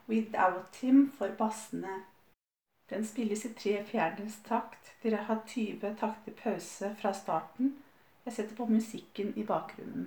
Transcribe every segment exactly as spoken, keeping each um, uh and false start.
Without Him for bassene. Den spilles i tre fjerdedels takt. Dere har tyve takter pause fra starten. Jeg setter på musikken i bakgrunnen.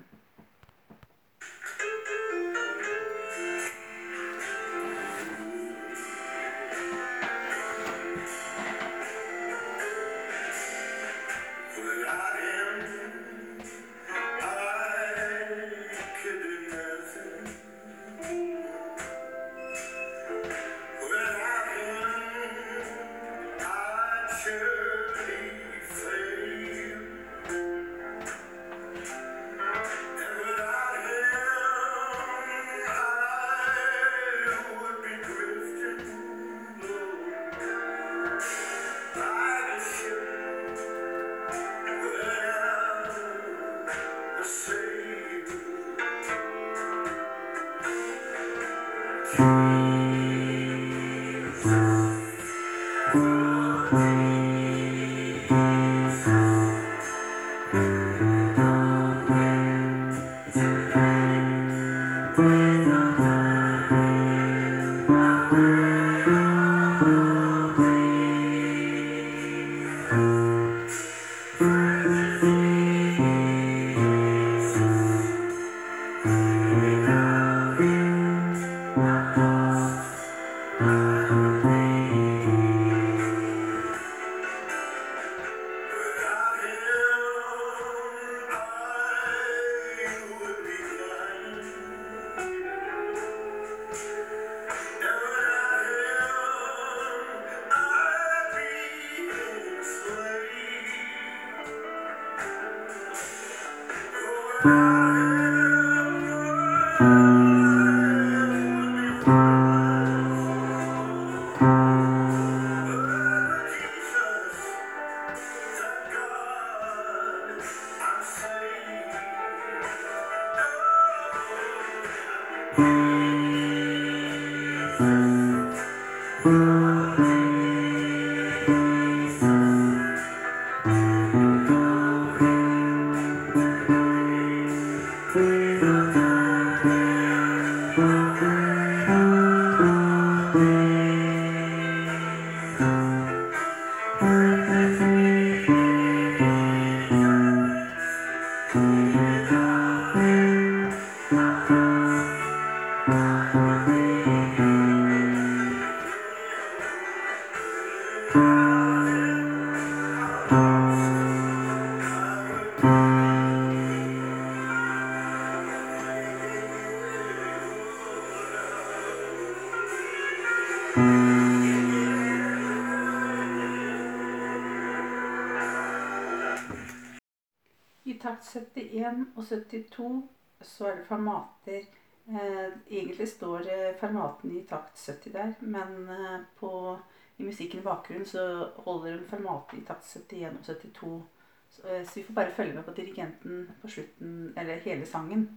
I takt syttien og syttito så er det fermater. Eh, egentlig står fermaten i takt sytti der, men eh, på, i musikken i bakgrunnen så holder en fermate i takt syttien og syttito. Så, eh, så vi får bare følge med på dirigenten på slutten, eller hele sangen.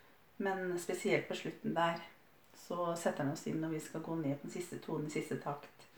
Men spesielt på slutten der så setter han oss inn når vi skal gå ned på den siste tonen i siste takt.